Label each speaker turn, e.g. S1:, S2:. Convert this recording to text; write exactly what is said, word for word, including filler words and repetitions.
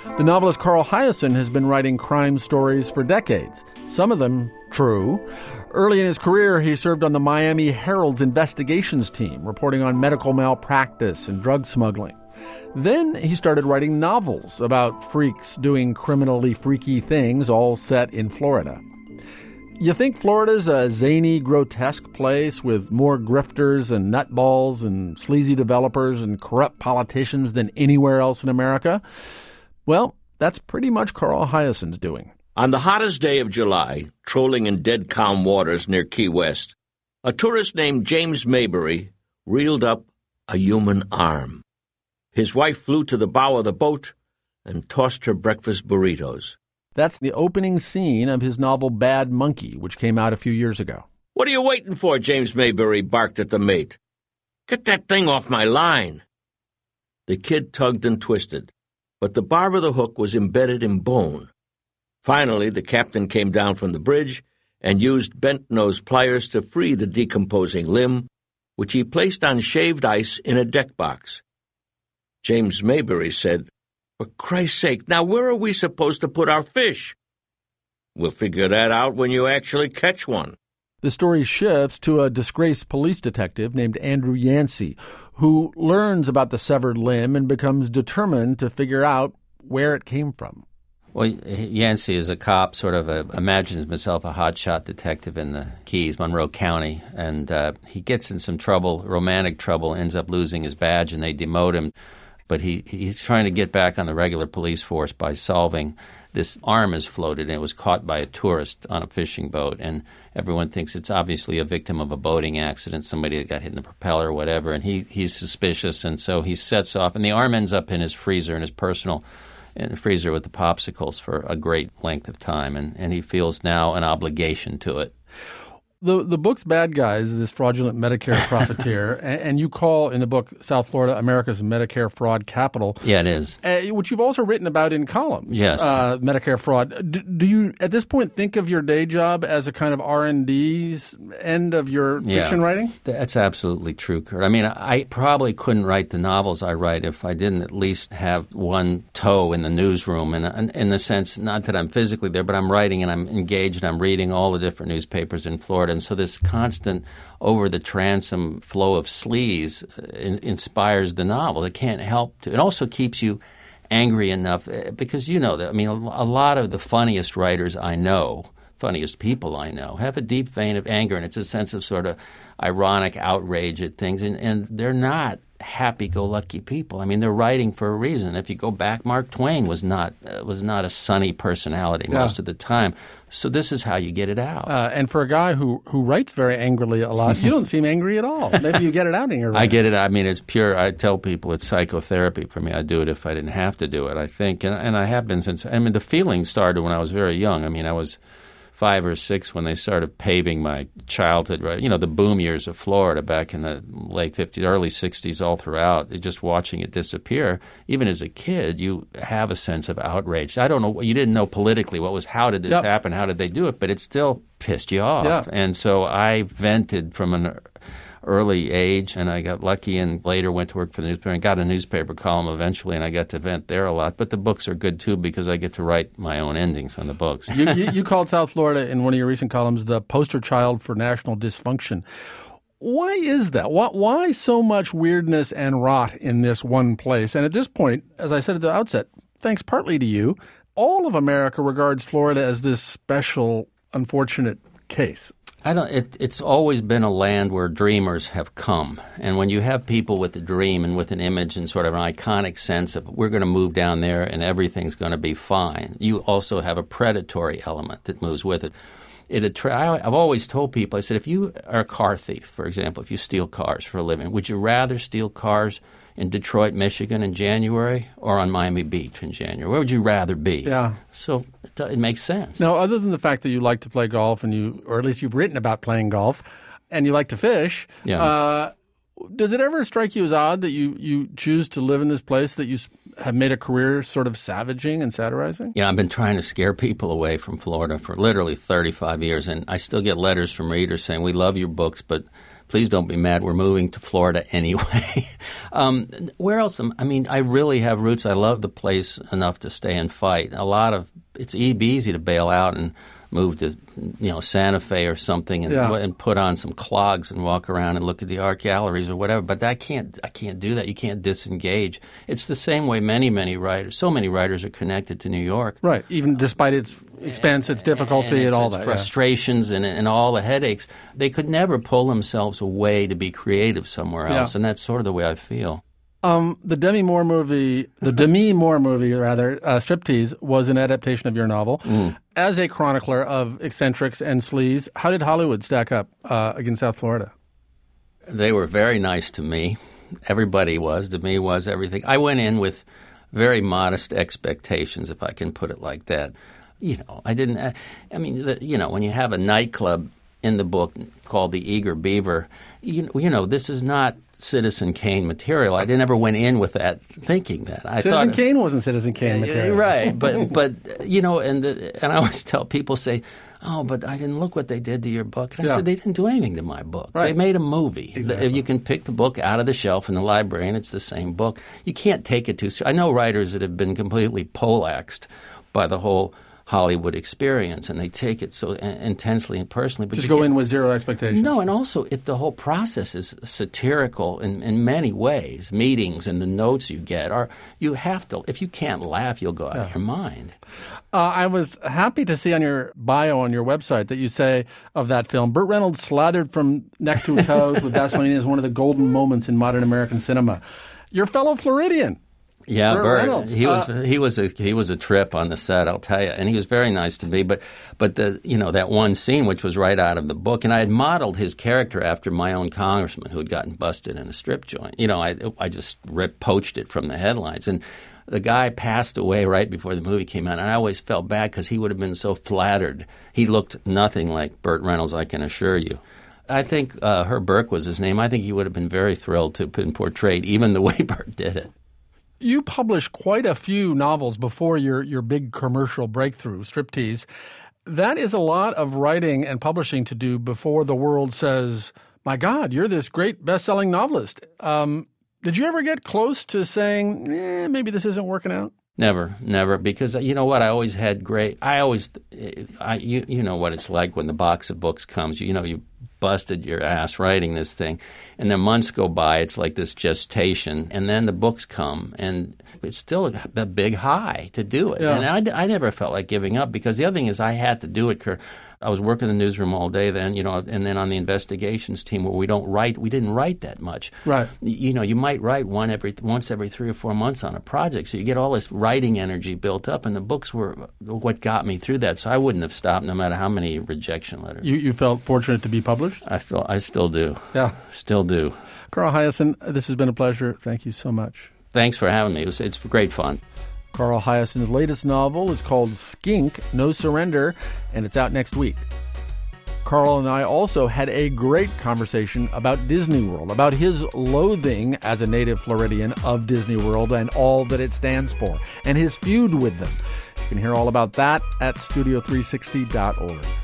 S1: The novelist Carl Hiaasen has been writing crime stories for decades, some of them true. Early in his career, he served on the Miami Herald's investigations team, reporting on medical malpractice and drug smuggling. Then he started writing novels about freaks doing criminally freaky things, all set in Florida. You think Florida's a zany, grotesque place with more grifters and nutballs and sleazy developers and corrupt politicians than anywhere else in America? Well, that's pretty much Carl Hiaasen's doing.
S2: On the hottest day of July, trolling in dead calm waters near Key West, a tourist named James Mayberry reeled up a human arm. His wife flew to the bow of the boat and tossed her breakfast burritos.
S1: That's the opening scene of his novel Bad Monkey, which came out a few years ago.
S2: "What are you waiting for?" James Mayberry barked at the mate. "Get that thing off my line." The kid tugged and twisted, but the barb of the hook was embedded in bone. Finally, the captain came down from the bridge and used bent-nose pliers to free the decomposing limb, which he placed on shaved ice in a deck box. James Mayberry said, "For Christ's sake, now where are we supposed to put our fish?" "We'll figure that out when you actually catch one."
S1: The story shifts to a disgraced police detective named Andrew Yancey, who learns about the severed limb and becomes determined to figure out where it came from.
S3: Well, Yancey is a cop, sort of a, imagines himself a hotshot detective in the Keys, Monroe County, and uh, he gets in some trouble, romantic trouble, ends up losing his badge, and they demote him. But he, he's trying to get back on the regular police force by solving this arm is floated, and it was caught by a tourist on a fishing boat, and everyone thinks it's obviously a victim of a boating accident, somebody that got hit in the propeller or whatever, and he, he's suspicious, and so he sets off, and the arm ends up in his freezer, in his personal in the freezer with the popsicles for a great length of time, and, and he feels now an obligation to it.
S1: The the book's bad guy is this fraudulent Medicare profiteer, and, and you call in the book South Florida America's Medicare fraud capital.
S3: Yeah, it is.
S1: Uh, which you've also written about in columns.
S3: Yes.
S1: Uh, Medicare fraud. Do, do you, at this point, think of your day job as a kind of R and D's end of your
S3: yeah,
S1: fiction writing?
S3: That's absolutely true, Kurt. I mean, I probably couldn't write the novels I write if I didn't at least have one toe in the newsroom, and in, in the sense, not that I'm physically there, but I'm writing and I'm engaged and I'm reading all the different newspapers in Florida. And so this constant over-the-transom flow of sleaze in, inspires the novel. It can't help to. It also keeps you angry enough because you know that. I mean, a, a lot of the funniest writers I know, funniest people I know, have a deep vein of anger, and it's a sense of sort of ironic outrage at things, and, and they're not happy-go-lucky people. I mean, they're writing for a reason. If you go back, Mark Twain was not uh, was not a sunny personality
S1: yeah.
S3: most of the time. So this is how you get it out.
S1: Uh, and for a guy who, who writes very angrily a lot, you don't seem angry at all. Maybe you get it out in your writing.
S3: I get it. I mean, it's pure. I tell people it's psychotherapy for me. I'd do it if I didn't have to do it, I think. And, and I have been since. I mean, the feeling started when I was very young. I mean, I was five or six when they started paving my childhood, right? You know, the boom years of Florida back in the late fifties, early sixties, all throughout, just watching it disappear. Even as a kid, you have a sense of outrage. I don't know, you didn't know politically what was, how did this
S1: yep.
S3: happen, how did they do it, but it still pissed you off.
S1: Yeah.
S3: And so I vented from an early age, and I got lucky and later went to work for the newspaper and got a newspaper column eventually, and I got to vent there a lot. But the books are good, too, because I get to write my own endings on the books.
S1: you, you, you called South Florida in one of your recent columns the poster child for national dysfunction. Why is that? Why, why so much weirdness and rot in this one place? And at this point, as I said at the outset, thanks partly to you, all of America regards Florida as this special, unfortunate case.
S3: I don't. It, it's always been a land where dreamers have come, and when you have people with a dream and with an image and sort of an iconic sense of we're going to move down there and everything's going to be fine, you also have a predatory element that moves with it. It attra- I've always told people, I said, if you are a car thief, for example, if you steal cars for a living, would you rather steal cars in Detroit, Michigan in January or on Miami Beach in January? Where would you rather be?
S1: Yeah.
S3: So it, it makes sense.
S1: Now, other than the fact that you like to play golf and you, or at least you've written about playing golf, and you like to fish,
S3: yeah.
S1: uh, does it ever strike you as odd that you, you choose to live in this place that you have made a career sort of savaging and satirizing?
S3: You know, I've been trying to scare people away from Florida for literally thirty-five years, and I still get letters from readers saying, we love your books, but please don't be mad. We're moving to Florida anyway. um, where else? Am, I mean, I really have roots. I love the place enough to stay and fight. A lot of it's easy to bail out and move to, you know, Santa Fe or something and,
S1: yeah.
S3: and put on some clogs and walk around and look at the art galleries or whatever. But I can't, I can't do that. You can't disengage. It's the same way many, many writers, so many writers are connected to New York.
S1: Right, even despite its expense, its difficulty, and,
S3: and,
S1: and all
S3: its
S1: that.
S3: frustrations yeah. and, and all the headaches. They could never pull themselves away to be creative somewhere else. Yeah. And that's sort of the way I feel.
S1: Um, the Demi Moore movie, the Demi Moore movie, rather, uh, Striptease, was an adaptation of your novel.
S3: Mm.
S1: As a chronicler of eccentrics and sleaze, how did Hollywood stack up uh, against South Florida?
S3: They were very nice to me. Everybody was. To me was everything. I went in with very modest expectations, if I can put it like that. You know, I didn't uh, – I mean, the, you know, when you have a nightclub in the book called The Eager Beaver, you, you know, this is not – Citizen Kane material. I never went in with that thinking that. I
S1: Citizen
S3: thought,
S1: Kane wasn't Citizen Kane
S3: yeah,
S1: material.
S3: Right. But, but you know, and the, and I always tell people, say, oh, but I didn't look what they did to your book. And I
S1: yeah.
S3: said, they didn't do anything to my book.
S1: Right.
S3: They made a movie.
S1: Exactly.
S3: You can pick the book out of the shelf in the library, and it's the same book. You can't take it too seriously. I know writers that have been completely poleaxed by the whole Hollywood experience, and they take it so intensely and personally. But
S1: just
S3: you
S1: go in with zero expectations.
S3: No, and also it, the whole process is satirical in, in many ways. Meetings and the notes you get are you have to. If you can't laugh, you'll go out
S1: yeah.
S3: of your mind.
S1: Uh, I was happy to see on your bio on your website that you say of that film, Burt Reynolds slathered from neck to toes with Vaseline is one of the golden moments in modern American cinema. Your fellow Floridian.
S3: Yeah,
S1: Burt
S3: Burt.
S1: Reynolds.
S3: He was
S1: uh,
S3: he was a he was a trip on the set, I'll tell you, and he was very nice to me. But but the you know that one scene which was right out of the book, and I had modeled his character after my own congressman who had gotten busted in a strip joint. You know, I I just ripped, poached it from the headlines, and the guy passed away right before the movie came out, and I always felt bad because he would have been so flattered. He looked nothing like Burt Reynolds, I can assure you. I think uh, Herb Burke was his name. I think he would have been very thrilled to have been portrayed even the way Burt did it.
S1: You published quite a few novels before your, your big commercial breakthrough, Striptease. That is a lot of writing and publishing to do before the world says, my God, you're this great best-selling novelist. Um, did you ever get close to saying, eh, maybe this isn't working out?
S3: Never, never, because you know what? I always had great – I always I, – you, you know what it's like when the box of books comes. You know, you busted your ass writing this thing, and then months go by. It's like this gestation, and then the books come, and it's still a, a big high to do it.
S1: Yeah.
S3: And I, I never felt like giving up because the other thing is I had to do it, Kurt. I was working in the newsroom all day then, you know, and then on the investigations team where we don't write, we didn't write that much.
S1: Right.
S3: You know, you might write one every once every three or four months on a project, so you get all this writing energy built up, and the books were what got me through that. So I wouldn't have stopped no matter how many rejection letters.
S1: You, you felt fortunate to be published?
S3: I feel I still do.
S1: Yeah.
S3: Still do.
S1: Carl Hiaasen, this has been a pleasure. Thank you so much.
S3: Thanks for having me. It was, it's great fun.
S1: Carl Hiaasen's latest novel is called Skink, No Surrender, and it's out next week. Carl and I also had a great conversation about Disney World, about his loathing as a native Floridian of Disney World and all that it stands for, and his feud with them. You can hear all about that at studio three sixty dot org.